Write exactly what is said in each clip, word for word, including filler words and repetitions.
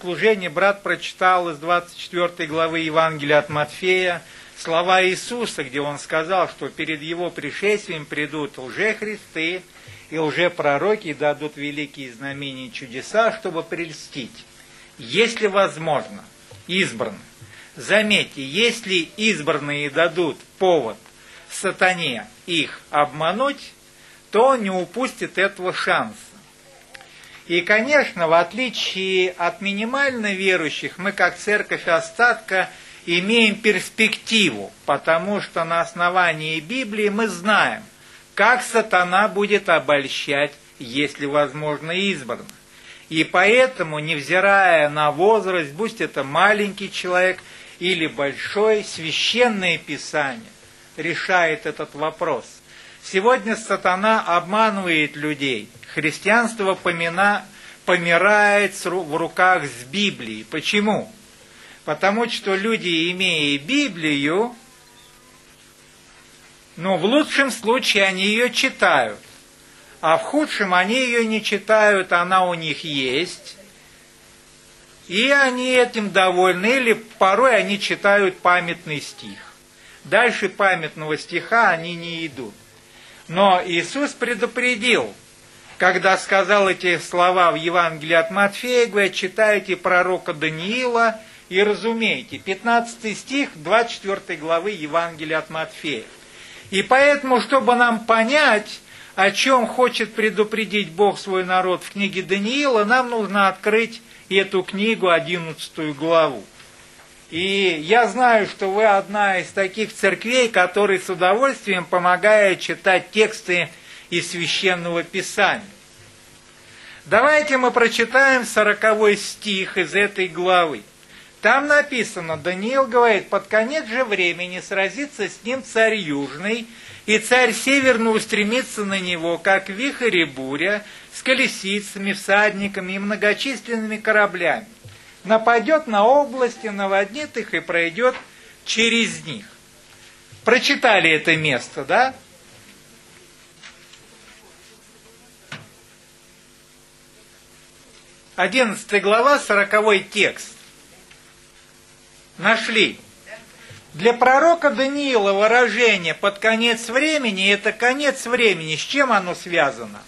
богослужении брат прочитал из двадцать четвёртой главы Евангелия от Матфея слова Иисуса, где Он сказал, что перед Его пришествием придут лжехристы и лжепророки, и дадут великие знамения и чудеса, чтобы прельстить, если возможно, избранных. Заметьте, если избранные дадут повод сатане их обмануть, то он не упустит этого шанса. И, конечно, в отличие от минимально верующих, мы, как церковь остатка, имеем перспективу, потому что на основании Библии мы знаем, как сатана будет обольщать, если возможно, избранных. И поэтому, невзирая на возраст, будь это маленький человек или большой, Священное Писание решает этот вопрос. Сегодня сатана обманывает людей. Христианство помина, помирает в руках с Библией. Почему? Потому что люди, имея Библию, ну, в лучшем случае они ее читают, а в худшем они ее не читают, она у них есть, и они этим довольны, или порой они читают памятный стих. Дальше памятного стиха они не идут. Но Иисус предупредил, когда сказал эти слова в Евангелии от Матфея, говорит, читайте пророка Даниила и разумейте. пятнадцатый стих двадцать четвёртой главы Евангелия от Матфея. И поэтому, чтобы нам понять, о чем хочет предупредить Бог свой народ в книге Даниила, нам нужно открыть эту книгу, одиннадцатую главу. И я знаю, что вы одна из таких церквей, которые с удовольствием помогают читать тексты из Священного Писания. Давайте мы прочитаем сороковой стих из этой главы. Там написано, Даниил говорит, под конец же времени сразится с ним царь Южный, и царь Северный устремится на него, как вихрь и буря, с колесицами, всадниками и многочисленными кораблями. Нападет на области, наводнит их и пройдет через них. Прочитали это место, да? Одиннадцатая глава, сороковой текст. Нашли. Для пророка Даниила выражение «под конец времени» – это конец времени. С чем оно связано?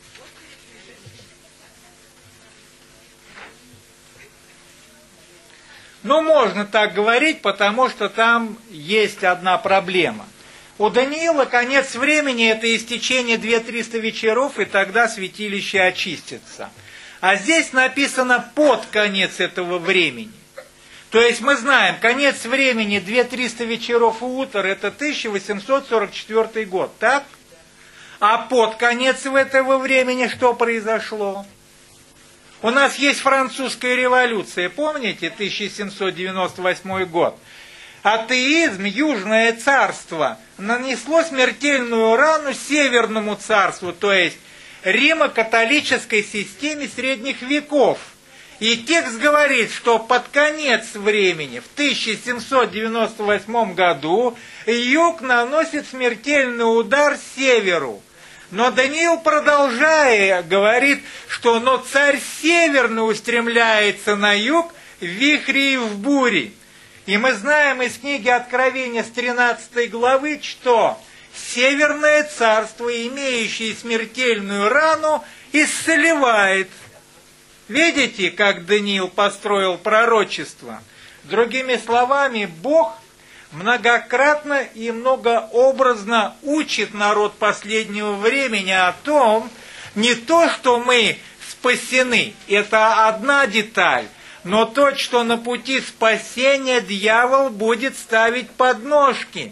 Ну, можно так говорить, потому что там есть одна проблема. У Даниила конец времени – это истечение две-триста вечеров, и тогда святилище очистится. А здесь написано «под конец этого времени». То есть мы знаем, конец времени две-триста вечеров и утр – это тысяча восемьсот сорок четвёртый год, так? А под конец этого времени что произошло? У нас есть французская революция, помните, тысяча семьсот девяносто восьмой год? Атеизм, Южное царство, нанесло смертельную рану Северному царству, то есть римо-католической системе средних веков. И текст говорит, что под конец времени, в тысяча семьсот девяносто восьмом году, юг наносит смертельный удар северу. Но Даниил, продолжая, говорит, что но царь Северный устремляется на юг в вихре и в буре. И мы знаем из книги Откровения с тринадцатой главы, что Северное царство, имеющее смертельную рану, исцеливает. Видите, как Даниил построил пророчество? Другими словами, Бог многократно и многообразно учит народ последнего времени о том, не то, что мы спасены, это одна деталь, но то, что на пути спасения дьявол будет ставить подножки.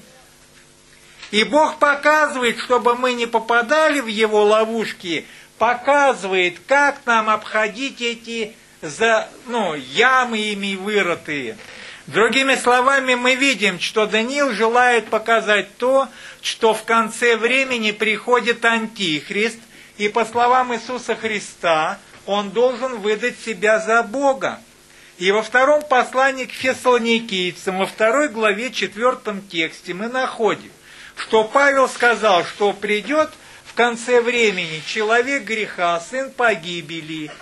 И Бог показывает, чтобы мы не попадали в его ловушки, показывает, как нам обходить эти за, ну, ямы ими вырытые. Другими словами, мы видим, что Даниил желает показать то, что в конце времени приходит Антихрист, и по словам Иисуса Христа, он должен выдать себя за Бога. И во втором послании к Фессалоникийцам, во второй главе, четвертом тексте мы находим, что Павел сказал, что придет в конце времени человек греха, сын погибели,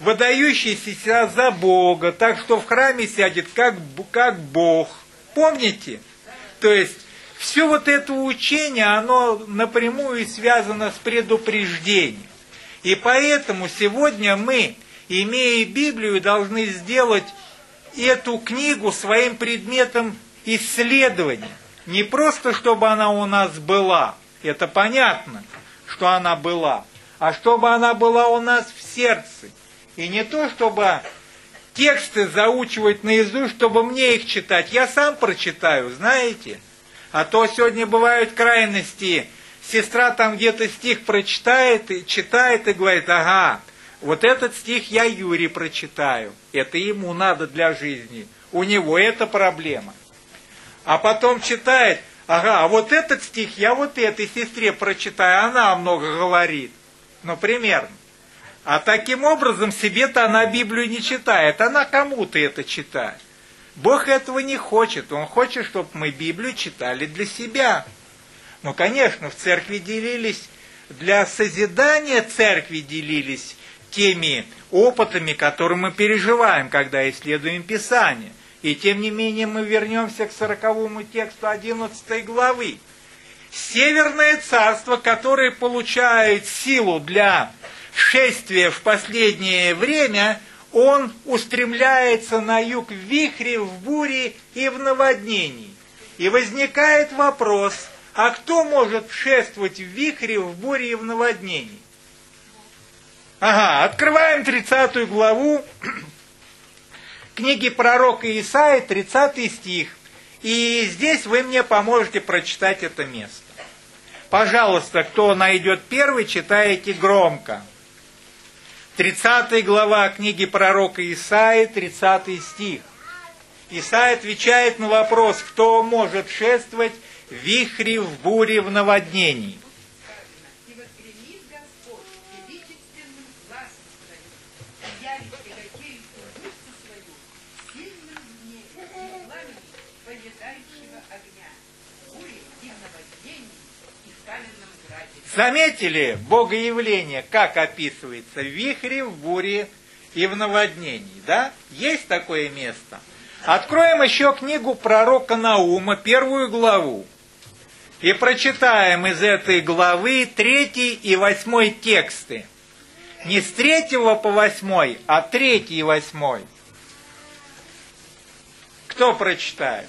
выдающийся себя за Бога, так что в храме сядет как, как Бог. Помните? То есть, все вот это учение, оно напрямую связано с предупреждением. И поэтому сегодня мы, имея Библию, должны сделать эту книгу своим предметом исследования. Не просто, чтобы она у нас была, это понятно, что она была, а чтобы она была у нас в сердце. И не то, чтобы тексты заучивать наизусть, чтобы мне их читать. Я сам прочитаю, знаете? А то сегодня бывают крайности. Сестра там где-то стих прочитает, и читает и говорит: ага, вот этот стих я Юре прочитаю. Это ему надо для жизни. У него это проблема. А потом читает: ага, а вот этот стих я вот этой сестре прочитаю, она много говорит. Ну, примерно. А таким образом себе-то она Библию не читает, она кому-то это читает. Бог этого не хочет, Он хочет, чтобы мы Библию читали для себя. Ну, конечно, в церкви делились, для созидания церкви делились теми опытами, которые мы переживаем, когда исследуем Писание. И тем не менее мы вернемся к сороковому тексту одиннадцатой главы. Северное царство, которое получает силу для шествия в последнее время, он устремляется на юг в вихре, в буре и в наводнении. И возникает вопрос: а кто может шествовать в вихре, в буре и в наводнении? Ага, открываем тридцатую главу книги пророка Исаии, тридцатый стих. И здесь вы мне поможете прочитать это место. Пожалуйста, кто найдет первый, читайте громко. тридцатая глава книги пророка Исаии, тридцатый стих. Исаия отвечает на вопрос, кто может шествовать в вихре, в буре, в наводнении. И возгремит Господь величественным гласом своим, и явит тяготеющую мышцу свою сильным гневом и пламени поедающего огня, буре и в наводнении, и в каменном граде. Заметили богоявление, как описывается? В вихре, в буре и в наводнении, да? Есть такое место? Откроем еще книгу пророка Наума, первую главу. И прочитаем из этой главы третий и восьмой тексты. Не с третьего по восьмой, а третий и восьмой. Кто прочитает?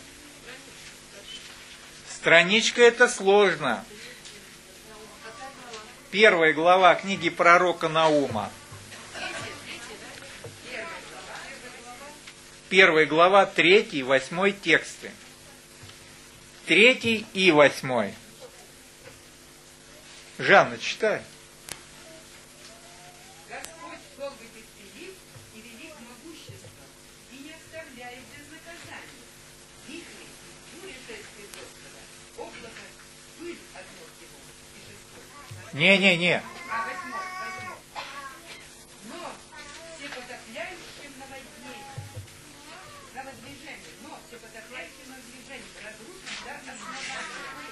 Страничка это сложно. Первая глава книги пророка Наума. Первая глава, третий и восьмой тексты. Третий и восьмой. Жанна, читай. Господь долго терпелив и велик могуществом, и не оставляет без наказания. Вихри, буря шествия Господа, облако, пыль от ног его. И шестой. Не-не-не. А восьмой, восьмой. Но все потопляющим наводнение, на воздвижение, но все потопляющим на воздвижение, разрушен до основания.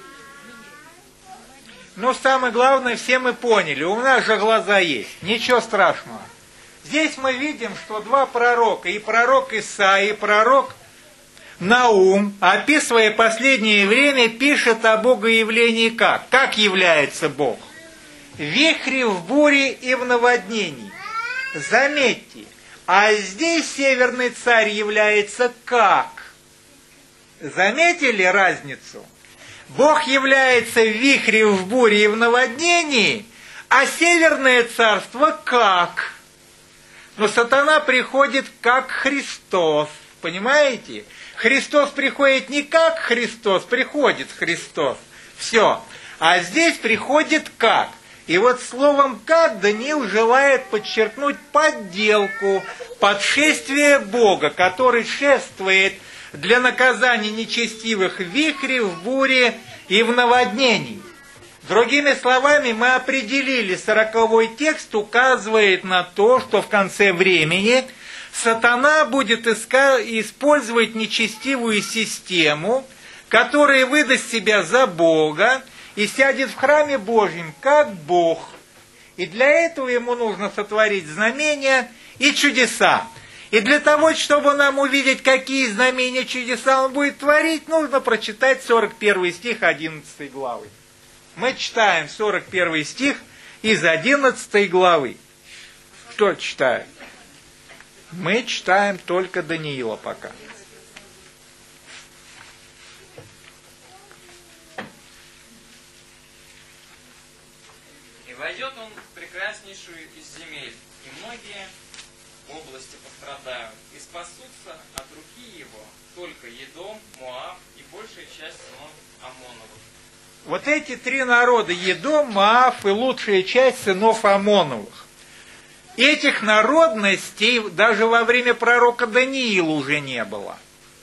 Ну, самое главное, все мы поняли, у нас же глаза есть, ничего страшного. Здесь мы видим, что два пророка, и пророк Исаия, и пророк Наум, описывая последнее время, пишет о богоявлении как? Как является Бог? В вихре, в буре и в наводнении. Заметьте, а здесь северный царь является как? Заметили разницу? Бог является в вихре, в буре и в наводнении, а северное царство как? Но сатана приходит как Христос, понимаете? Христос приходит не как Христос, приходит Христос. Все. А здесь приходит как? И вот словом «как» Даниил желает подчеркнуть подделку, подшествие Бога, который шествует для наказания нечестивых в вихре, в буре и в наводнении. Другими словами, мы определили, сороковой текст указывает на то, что в конце времени сатана будет иска- использовать нечестивую систему, которая выдаст себя за Бога и сядет в храме Божьем как Бог. И для этого ему нужно сотворить знамения и чудеса. И для того, чтобы нам увидеть, какие знамения, чудеса он будет творить, нужно прочитать сорок первый стих одиннадцатой главы. Мы читаем сорок первый стих из одиннадцатой главы. Кто читает? Мы читаем только Даниила пока. И войдет он в прекраснейшую из земель, и многие области пострадают, и спасутся от руки его только Едом, Моав и большая часть сынов Амоновых. Вот эти три народа, Едом, Моав и лучшая часть сынов Амоновых. Этих народностей даже во время пророка Даниила уже не было.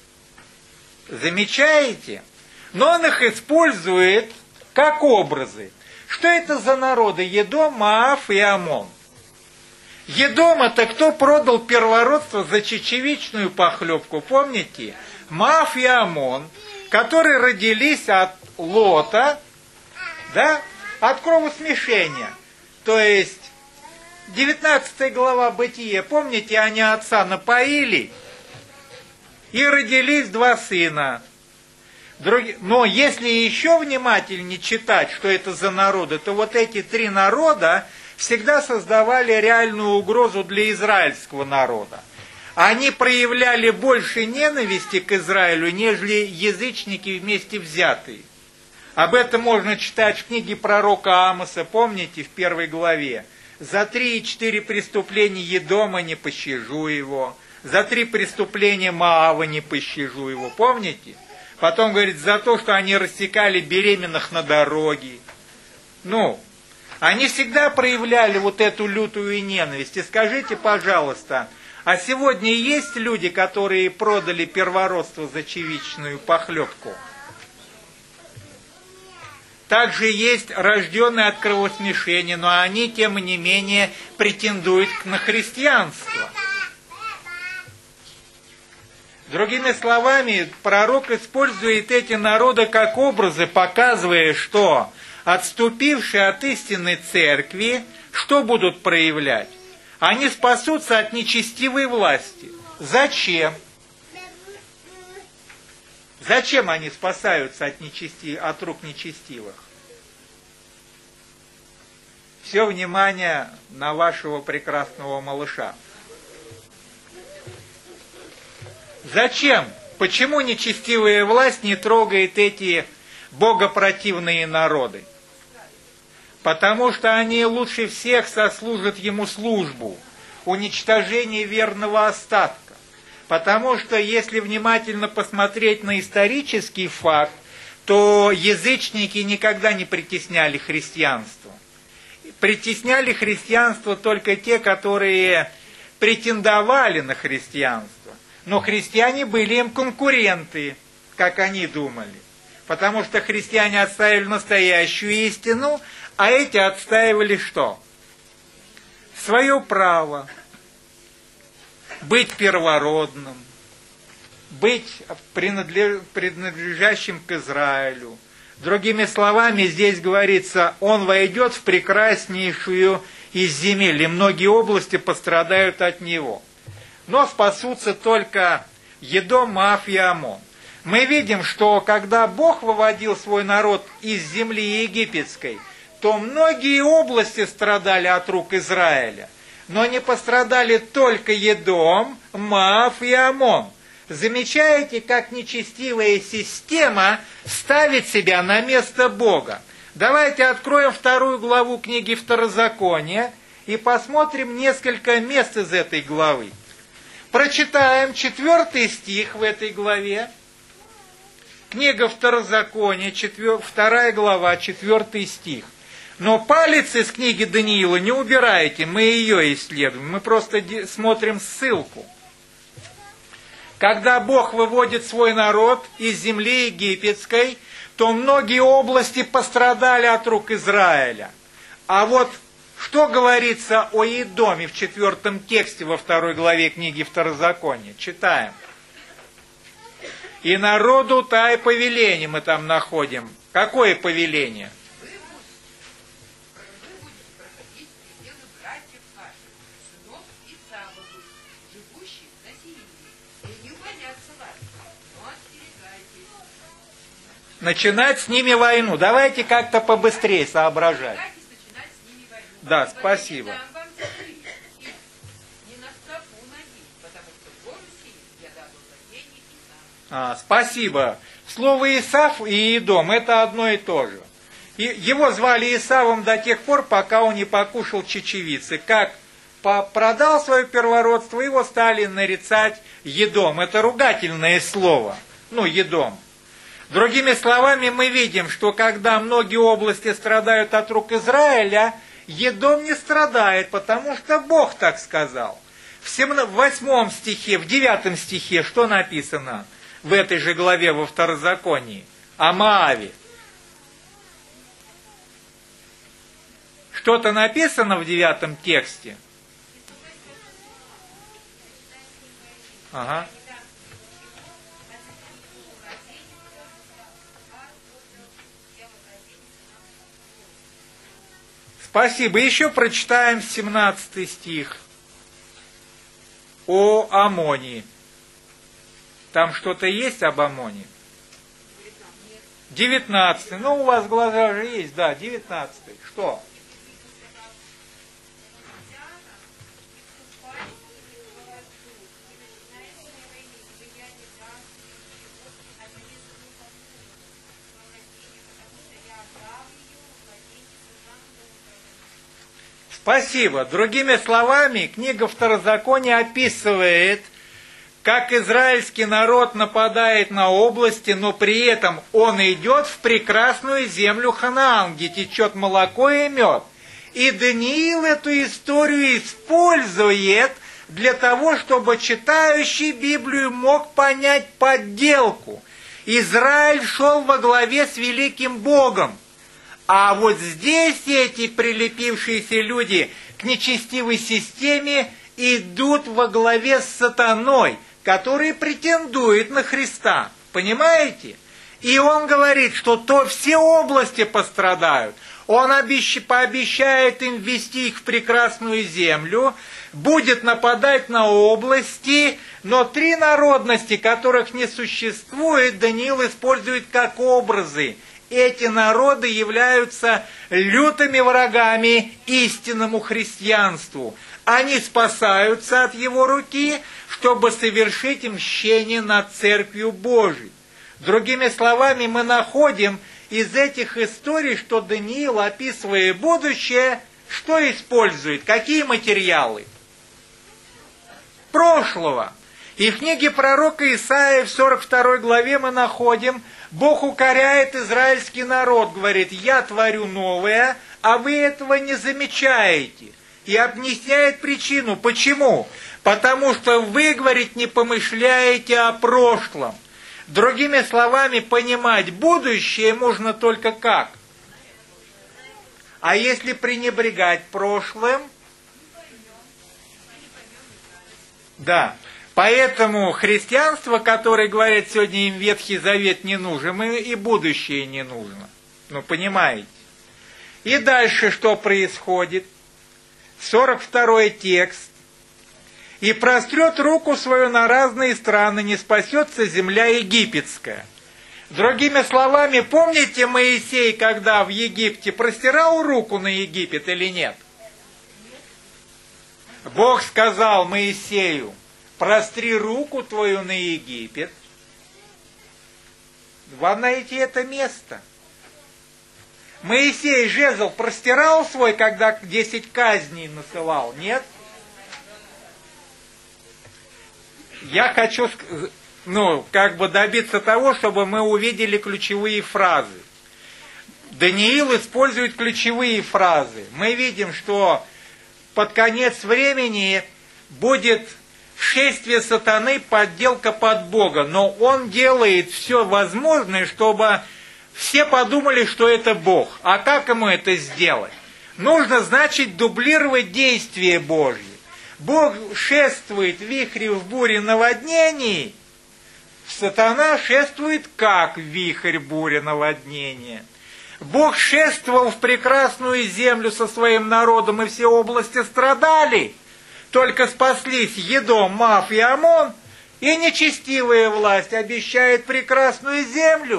Замечаете? Но он их использует как образы. Что это за народы? Едом, Моав и Амон. Едом — это кто продал первородство за чечевичную похлебку, помните? Моав и Амон, которые родились от Лота, да, от кровосмешения. То есть, девятнадцатая глава Бытия, помните, они отца напоили, и родились два сына. Други... Но если еще внимательнее читать, что это за народы, то вот эти три народа всегда создавали реальную угрозу для израильского народа. Они проявляли больше ненависти к Израилю, нежели язычники вместе взятые. Об этом можно читать в книге пророка Амоса, помните, в первой главе. «За три и четыре преступления Едома не пощажу его, за три преступления Моава не пощажу его». Помните? Потом говорит, за то, что они рассекали беременных на дороге. Ну, они всегда проявляли вот эту лютую ненависть. И скажите, пожалуйста, а сегодня есть люди, которые продали первородство за чечевичную похлебку? Также есть рожденные от кровосмешения, но они, тем не менее, претендуют на христианство. Другими словами, пророк использует эти народы как образы, показывая, что отступившие от истинной церкви, что будут проявлять? Они спасутся от нечестивой власти. Зачем? Зачем они спасаются от, нечести... от рук нечестивых? Все внимание на вашего прекрасного малыша. Зачем? Почему нечестивая власть не трогает эти богопротивные народы? Потому что они лучше всех сослужат ему службу, уничтожение верного остатка. Потому что, если внимательно посмотреть на исторический факт, то язычники никогда не притесняли христианство. Притесняли христианство только те, которые претендовали на христианство. Но христиане были им конкуренты, как они думали. Потому что христиане отстаивали настоящую истину, а эти отстаивали что? Свое право. Быть первородным, быть принадлежащим к Израилю. Другими словами, здесь говорится, он войдет в прекраснейшую из земель, и многие области пострадают от него. Но спасутся только Едом, Моав и Амон. Мы видим, что когда Бог выводил свой народ из земли египетской, то многие области страдали от рук Израиля. Но не пострадали только Едом, Моав и Амон. Замечаете, как нечестивая система ставит себя на место Бога? Давайте откроем вторую главу книги Второзакония и посмотрим несколько мест из этой главы. Прочитаем четвертый стих в этой главе. Книга Второзакония, четвер... вторая глава, четвертый стих. Но палец из книги Даниила не убирайте, мы ее исследуем, мы просто смотрим ссылку. Когда Бог выводит свой народ из земли египетской, то многие области пострадали от рук Израиля. А вот что говорится о Едоме в четвертом тексте во второй главе книги Второзакония? Читаем. «И народу тай повеление» мы там находим. Какое повеление? Начинать с ними войну. Давайте как-то побыстрее соображать. Начинать с ними войну. Да, Но спасибо. я не дам вам стрелы, и не на стопу ноги, потому что в голосе я дам владение и нам. А, спасибо. Слово Исав и Идом – это одно и то же. И его звали Исавом до тех пор, пока он не покушал чечевицы. Как продал свое первородство, его стали нарицать Едом. Это ругательное слово. Ну, Едом. Другими словами, мы видим, что когда многие области страдают от рук Израиля, Едом не страдает, потому что Бог так сказал. В восьмом стихе, в девятом стихе, что написано в этой же главе во Второзаконии? О Моаве. Что-то написано в девятом тексте? Ага. Спасибо. Еще прочитаем семнадцатый стих о Амоне. Там что-то есть об Амоне? девятнадцатый. Ну, у вас глаза же есть, да, девятнадцатый. Что? Спасибо. Другими словами, книга Второзакония описывает, как израильский народ нападает на области, но при этом он идет в прекрасную землю Ханаан, где течет молоко и мед. И Даниил эту историю использует для того, чтобы читающий Библию мог понять подделку. Израиль шел во главе с великим Богом. А вот здесь эти прилепившиеся люди к нечестивой системе идут во главе с сатаной, который претендует на Христа. Понимаете? И он говорит, что то все области пострадают. Он обещ... пообещает им ввести их в прекрасную землю, будет нападать на области, но три народности, которых не существует, Даниил использует как образы. Эти народы являются лютыми врагами истинному христианству. Они спасаются от его руки, чтобы совершить мщение над Церковью Божией. Другими словами, мы находим из этих историй, что Даниил, описывая будущее, что использует? Какие материалы? Прошлого. И в книге пророка Исаии в сорок второй главе мы находим, Бог укоряет израильский народ, говорит, я творю новое, а вы этого не замечаете. И объясняет причину. Почему? Потому что вы, говорит, не помышляете о прошлом. Другими словами, понимать будущее можно только как? А если пренебрегать прошлым? Да. Поэтому христианство, которое говорит, сегодня им Ветхий Завет не нужен, им и будущее не нужно. Ну, понимаете? И дальше что происходит? сорок второй текст. «И прострет руку свою на разные страны, не спасется земля египетская». Другими словами, помните Моисей, когда в Египте простирал руку на Египет или нет? Бог сказал Моисею, простри руку твою на Египет. Вам найти это место. Моисей жезл простирал свой, когда десять казней насылал, нет? Я хочу, ну, как бы добиться того, чтобы мы увидели ключевые фразы. Даниил использует ключевые фразы. Мы видим, что под конец времени будет шествие сатаны, подделка под Бога. Но он делает все возможное, чтобы все подумали, что это Бог. А как ему это сделать? Нужно, значит, дублировать действия Божьи. Бог шествует в вихре, в буре, наводнении. Сатана шествует как вихрь, буря, наводнение. Бог шествовал в прекрасную землю со своим народом, и все области страдали. Только спаслись Едом, Моав и Амон, и нечестивая власть обещает прекрасную землю.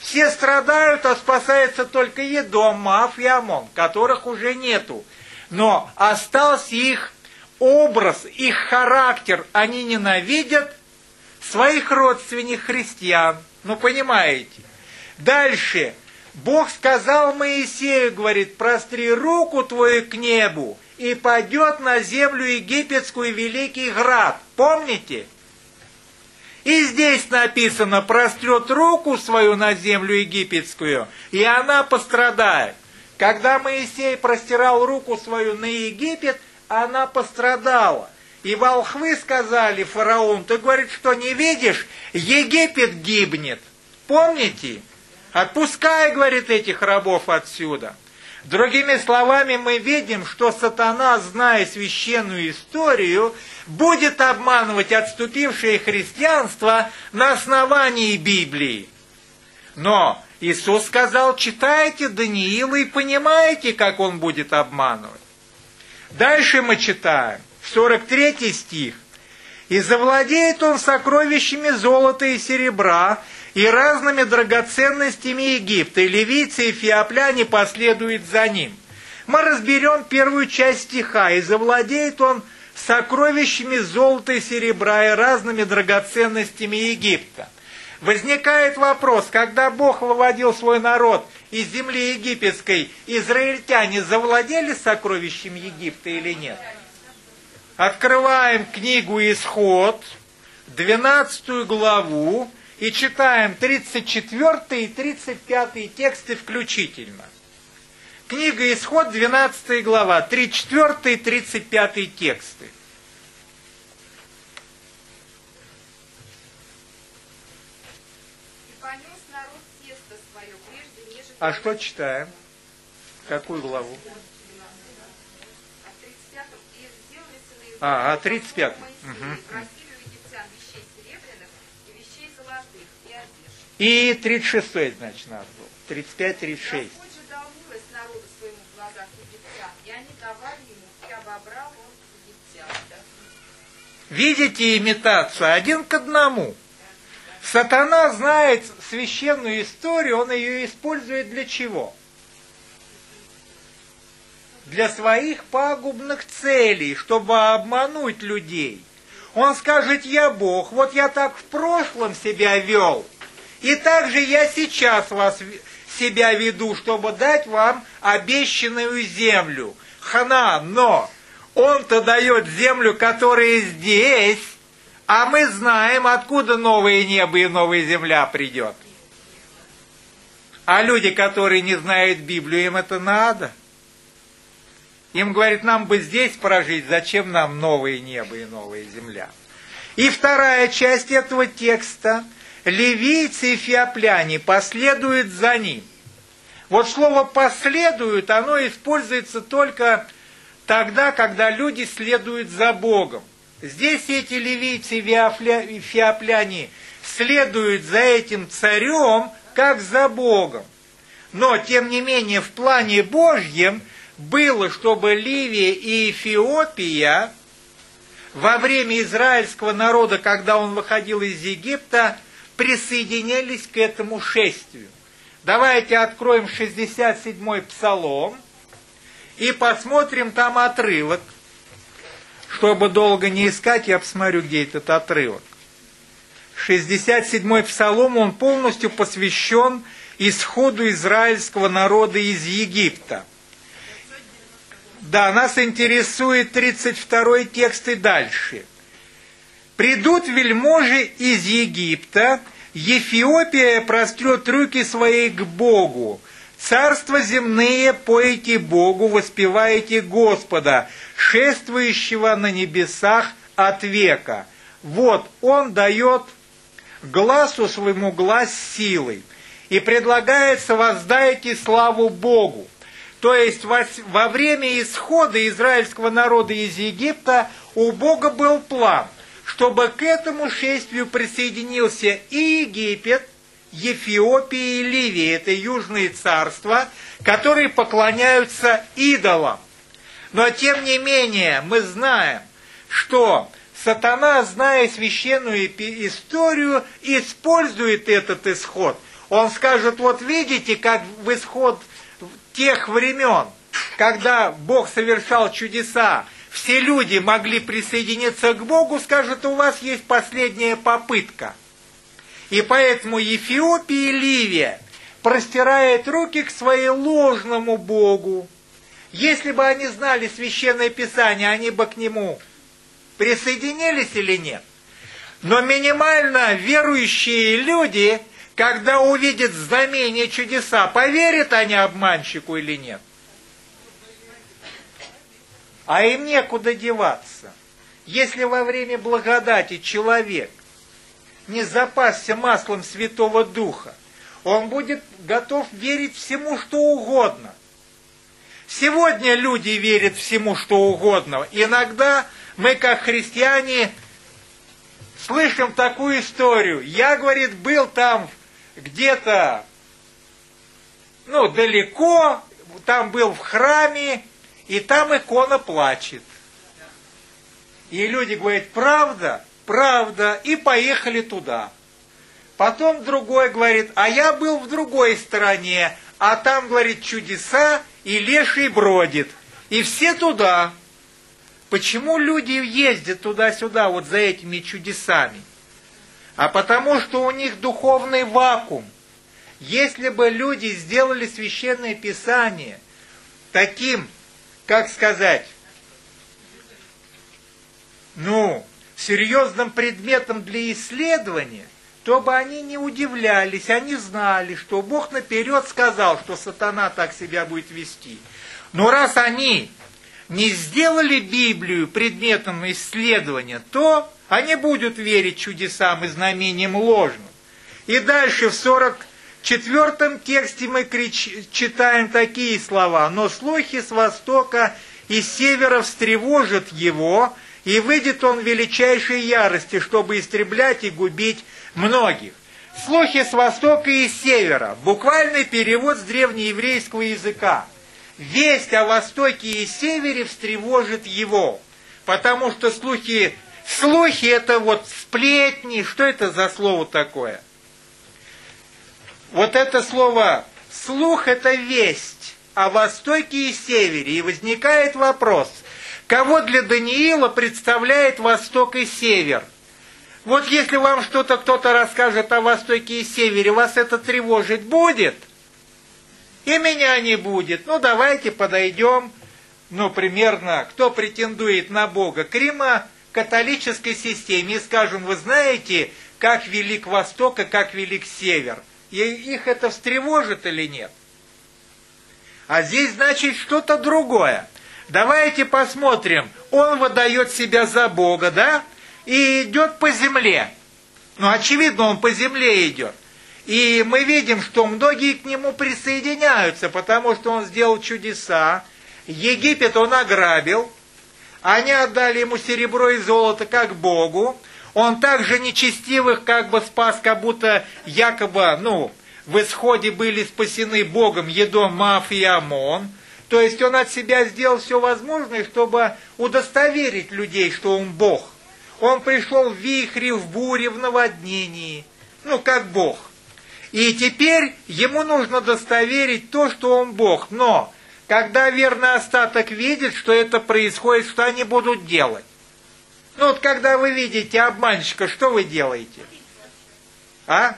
Все страдают, а спасается только Едом, Моав и Амон, которых уже нету. Но остался их образ, их характер. Они ненавидят своих родственников христиан. Ну, понимаете. Дальше. Бог сказал Моисею, говорит, простри руку твою к небу, и падет на землю египетскую великий град. Помните? И здесь написано, прострет руку свою на землю египетскую, и она пострадает. Когда Моисей простирал руку свою на Египет, она пострадала. И волхвы сказали фараону, ты, говорит, что не видишь, Египет гибнет. Помните? Отпускай, говорит, этих рабов отсюда. Другими словами, мы видим, что сатана, зная священную историю, будет обманывать отступившее христианство на основании Библии. Но Иисус сказал, читайте Даниила и понимаете, как он будет обманывать. Дальше мы читаем, сорок третий стих. «И завладеет он сокровищами золота и серебра, и разными драгоценностями Египта, и ливийцы и феопляне последуют за ним». Мы разберем первую часть стиха. «И завладеет он сокровищами золота и серебра, и разными драгоценностями Египта». Возникает вопрос, когда Бог выводил свой народ из земли египетской, израильтяне завладели сокровищем Египта или нет? Открываем книгу «Исход», двенадцатую главу, и читаем тридцать четвёртый и тридцать пятый тексты включительно. Книга «Исход», двенадцатая глава, тридцать четвёртый и тридцать пятый тексты. А что читаем? Какую главу? А, а тридцать пятый. Угу. И тридцать шестой, значит, надо было. тридцать пять тридцать шесть. Видите имитацию? Один к одному. Сатана знает священную историю, он ее использует для чего? Для своих пагубных целей, чтобы обмануть людей. Он скажет, я Бог, вот я так в прошлом себя вел, и так же я сейчас вас, себя веду, чтобы дать вам обещанную землю. Хана, но он-то дает землю, которая здесь, а мы знаем, откуда новое небо и новая земля придет. А люди, которые не знают Библию, им это надо. Им говорит, нам бы здесь прожить, зачем нам новое небо и новая земля. И вторая часть этого текста. Ливийцы и феопляне последуют за ним. Вот слово «последуют», оно используется только тогда, когда люди следуют за Богом. Здесь эти ливийцы и феопляне следуют за этим царем, как за Богом. Но, тем не менее, в плане Божьем было, чтобы Ливия и Эфиопия во время израильского народа, когда он выходил из Египта, присоединялись к этому шествию. Давайте откроем шестьдесят седьмой псалом и посмотрим там отрывок. Чтобы долго не искать, я посмотрю, где этот отрывок. шестьдесят седьмой псалом, он полностью посвящен исходу израильского народа из Египта. Да, нас интересует тридцать второй текст и дальше. «Придут вельможи из Египта, Эфиопия прострет руки свои к Богу. Царства земные поете Богу, воспеваете Господа, шествующего на небесах от века. Вот, Он дает гласу своему глас силой, и предлагается воздайте славу Богу». То есть во время исхода израильского народа из Египта у Бога был план, чтобы к этому шествию присоединился и Египет, Эфиопия и Ливия. Это южные царства, которые поклоняются идолам. Но тем не менее мы знаем, что сатана, зная священную историю, использует этот исход. Он скажет, вот видите, как в исход тех времен, когда Бог совершал чудеса, все люди могли присоединиться к Богу, скажет, у вас есть последняя попытка. И поэтому Эфиопия и Ливия простирает руки к своему ложному Богу. Если бы они знали Священное Писание, они бы к нему присоединились или нет? Но минимально верующие люди, когда увидят знамения, чудеса, поверят они обманщику или нет? А им некуда деваться. Если во время благодати человек не запасся маслом Святого Духа, он будет готов верить всему, что угодно. Сегодня люди верят всему, что угодно. Иногда мы, как христиане, слышим такую историю. Я, говорит, был там где-то, ну, далеко, там был в храме, и там икона плачет. И люди говорят, правда? Правда. И поехали туда. Потом другой говорит, а я был в другой стороне, а там, говорит, чудеса, и леший бродит. И все туда. Почему люди ездят туда-сюда вот за этими чудесами? А потому что у них духовный вакуум. Если бы люди сделали Священное Писание таким, как сказать, ну, серьезным предметом для исследования, то бы они не удивлялись, они знали, что Бог наперед сказал, что сатана так себя будет вести. Но раз они не сделали Библию предметом исследования, то они будут верить чудесам и знамениям ложным. И дальше в сорок четвёртом тексте мы крич... читаем такие слова. «Но слухи с востока и с севера встревожат его, и выйдет он в величайшей ярости, чтобы истреблять и губить многих». Слухи с востока и с севера. Буквальный перевод с древнееврейского языка. Весть о востоке и севере встревожит его. Потому что слухи, слухи это вот сплетни. Что это за слово такое? Вот это слово «слух» — это весть о востоке и севере. И возникает вопрос, кого для Даниила представляет восток и север? Вот если вам что-то кто-то расскажет о востоке и севере, вас это тревожить будет? И меня не будет. Ну, давайте подойдем, ну, примерно, кто претендует на Бога, к римо-католической системе, и скажем, вы знаете, как велик Восток и как велик Север. И их это встревожит или нет? А здесь, значит, что-то другое. Давайте посмотрим. Он выдает себя за Бога, да? И идет по земле. Ну, очевидно, он по земле идет. И мы видим, что многие к нему присоединяются, потому что он сделал чудеса. Египет он ограбил. Они отдали ему серебро и золото как Богу. Он также нечестивых как бы спас, как будто якобы, ну, в исходе были спасены Богом Едом, Моав и Амон. То есть он от себя сделал все возможное, чтобы удостоверить людей, что он Бог. Он пришел в вихре, в буре, в наводнении. Ну, как Бог. И теперь ему нужно удостоверить то, что он Бог. Но, когда верный остаток видит, что это происходит, что они будут делать? Ну, вот когда вы видите обманщика, что вы делаете? А?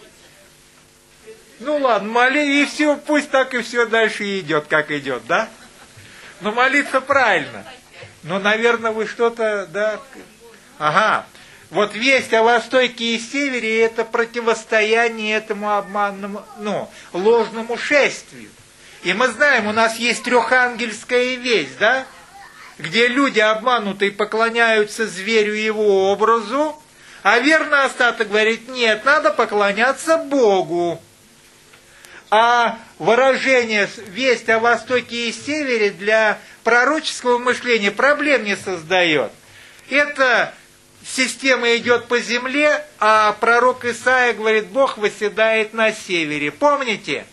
Ну, ладно, моли, и все, пусть так и все дальше идет, как идет, да? Но молиться правильно. Но, наверное, вы что-то, да... Ага. Вот весть о востоке и севере – это противостояние этому обманному, ну, ложному шествию. И мы знаем, у нас есть трехангельская весть, да? Где люди обманутые поклоняются зверю и его образу, а верный остаток говорит, нет, надо поклоняться Богу. А выражение «весть о востоке и севере» для пророческого мышления проблем не создает. Это система идет по земле, а пророк Исаия говорит, Бог восседает на севере. Помните?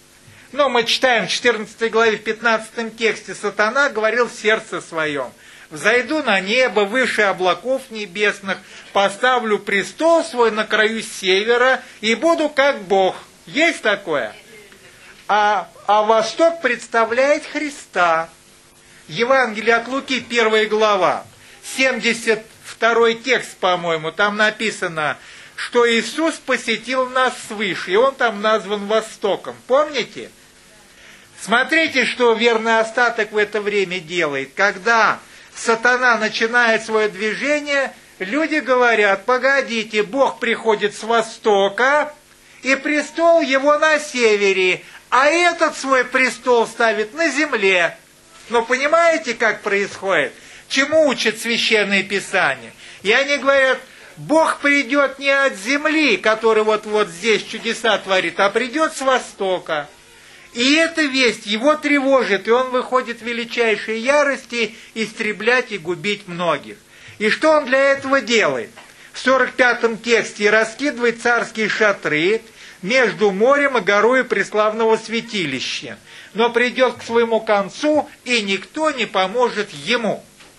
Ну, мы читаем в четырнадцатой главе, в пятнадцатом тексте, сатана говорил в сердце своем. взойду на небо, выше облаков небесных, поставлю престол свой на краю севера и буду как Бог. Есть такое? А, а Восток представляет Христа. Евангелие от Луки, первая глава, семьдесят второй текст, по-моему, там написано, что Иисус посетил нас свыше, и Он там назван Востоком. Помните? Смотрите, что верный остаток в это время делает. Когда сатана начинает свое движение, люди говорят: погодите, Бог приходит с востока, и престол его на севере, а этот свой престол ставит на земле. Но понимаете, как происходит? Чему учат Священное Писание? И они говорят: Бог придет не от земли, который вот-вот здесь чудеса творит, а придет с востока. И эта весть его тревожит, и он выходит в величайшей ярости истреблять и губить многих. И что он для этого делает? В сорок пятом тексте: раскидывает царские шатры между морем и горою преславного святилища, но придет к своему концу, и никто не поможет ему.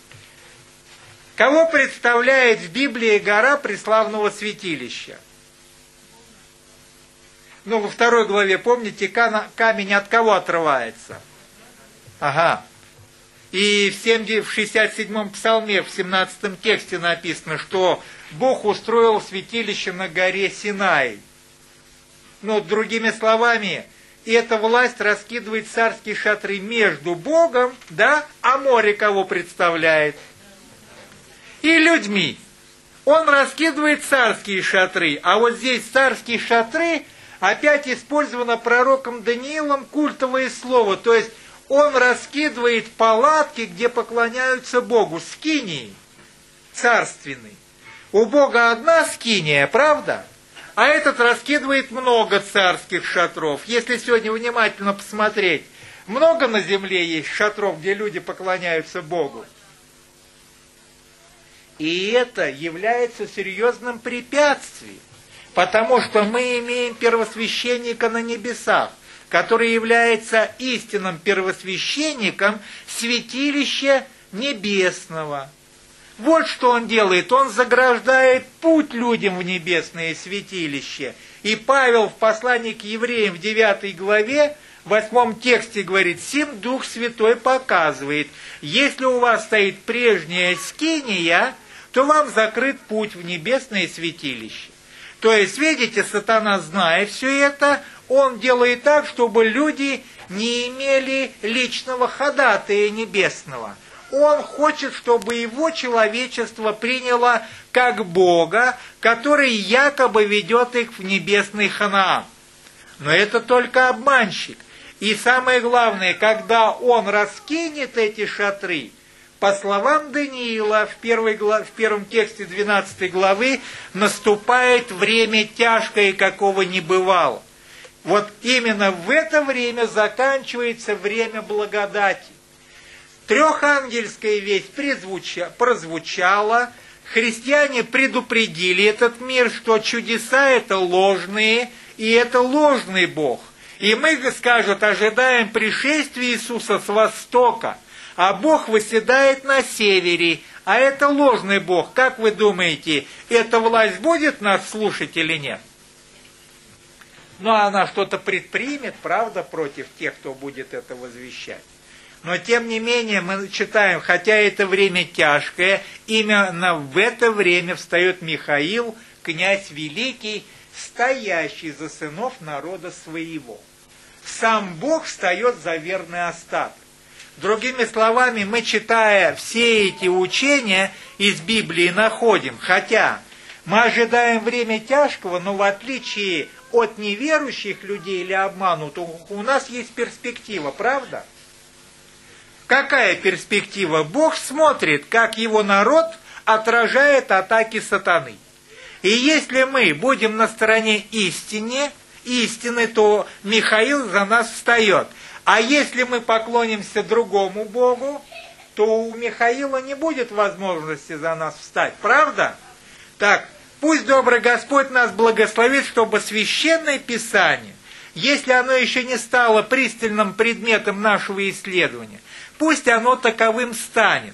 Кого представляет в Библии гора преславного святилища? Ну, во второй главе, помните, камень от кого отрывается? Ага. И в шестьдесят седьмом псалме, в семнадцатом тексте написано, что Бог устроил святилище на горе Синай. Ну, другими словами, эта власть раскидывает царские шатры между Богом, да, а море кого представляет? И людьми. Он раскидывает царские шатры, а вот здесь царские шатры опять использовано пророком Даниилом культовое слово, то есть он раскидывает палатки, где поклоняются Богу, скинии царственные. У Бога одна скиния, правда? А этот раскидывает много царских шатров. Если сегодня внимательно посмотреть, много на земле есть шатров, где люди поклоняются Богу. И это является серьезным препятствием, потому что мы имеем первосвященника на небесах, который является истинным первосвященником святилища небесного. Вот что он делает. Он заграждает путь людям в небесное святилище. И Павел в послании к евреям в девятой главе, в восьмом тексте говорит: «Сим Дух Святой показывает, если у вас стоит прежняя скиния, то вам закрыт путь в небесное святилище». То есть, видите, сатана, зная все это, он делает так, чтобы люди не имели личного ходатая небесного. Он хочет, чтобы его человечество приняло как Бога, который якобы ведет их в небесный Ханаан. Но это только обманщик. И самое главное, когда он раскинет эти шатры, по словам Даниила, в, первой глав... в первом тексте двенадцатой главы, наступает время тяжкое, какого не бывало. Вот именно в это время заканчивается время благодати. Трехангельская весть призвуча... прозвучала, христиане предупредили этот мир, что чудеса это ложные, и это ложный Бог. И мы, скажут, ожидаем пришествия Иисуса с востока, а Бог восседает на севере, а это ложный Бог. Как вы думаете, эта власть будет нас слушать или нет? Ну, она что-то предпримет, правда, против тех, кто будет это возвещать. Но, тем не менее, мы читаем, хотя это время тяжкое, именно в это время встает Михаил, князь великий, стоящий за сынов народа своего. Сам Бог встает за верный остаток. Другими словами, мы, читая все эти учения из Библии, находим, хотя мы ожидаем время тяжкого, но в отличие от неверующих людей или обманутых, у нас есть перспектива, правда? Какая перспектива? Бог смотрит, как его народ отражает атаки сатаны. И если мы будем на стороне истины, истины, то Михаил за нас встает. А если мы поклонимся другому Богу, то у Михаила не будет возможности за нас встать. Правда? Так, пусть добрый Господь нас благословит, чтобы Священное Писание, если оно еще не стало пристальным предметом нашего исследования, пусть оно таковым станет.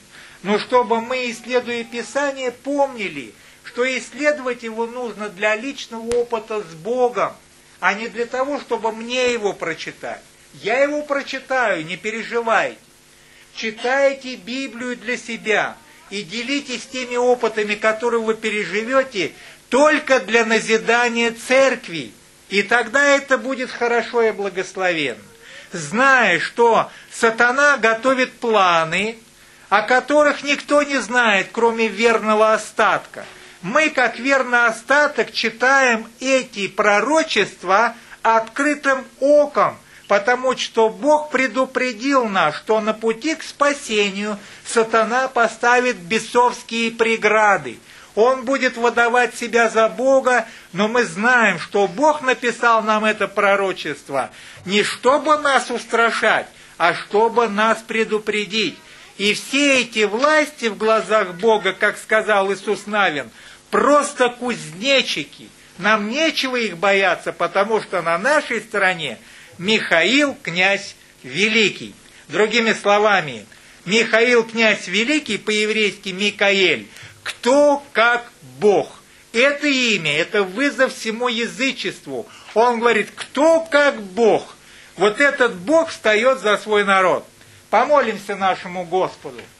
но чтобы мы, исследуя Писание, помнили, что исследовать его нужно для личного опыта с Богом, а не для того, чтобы мне его прочитать. Я его прочитаю, не переживайте. Читайте Библию для себя и делитесь теми опытами, которые вы переживете, только для назидания церкви. И тогда это будет хорошо и благословенно. Зная, что сатана готовит планы, о которых никто не знает, кроме верного остатка. Мы, как верный остаток, читаем эти пророчества открытым оком, потому что Бог предупредил нас, что на пути к спасению сатана поставит бесовские преграды. Он будет выдавать себя за Бога, но мы знаем, что Бог написал нам это пророчество не чтобы нас устрашать, а чтобы нас предупредить. И все эти власти в глазах Бога, как сказал Иисус Навин, просто кузнечики. Нам нечего их бояться, потому что на нашей стороне Михаил, князь Великий. Другими словами, Михаил, князь Великий, по-еврейски Микаэль, кто как Бог. Это имя, это вызов всему язычеству. Он говорит, кто как Бог. Вот этот Бог встает за свой народ. Помолимся нашему Господу.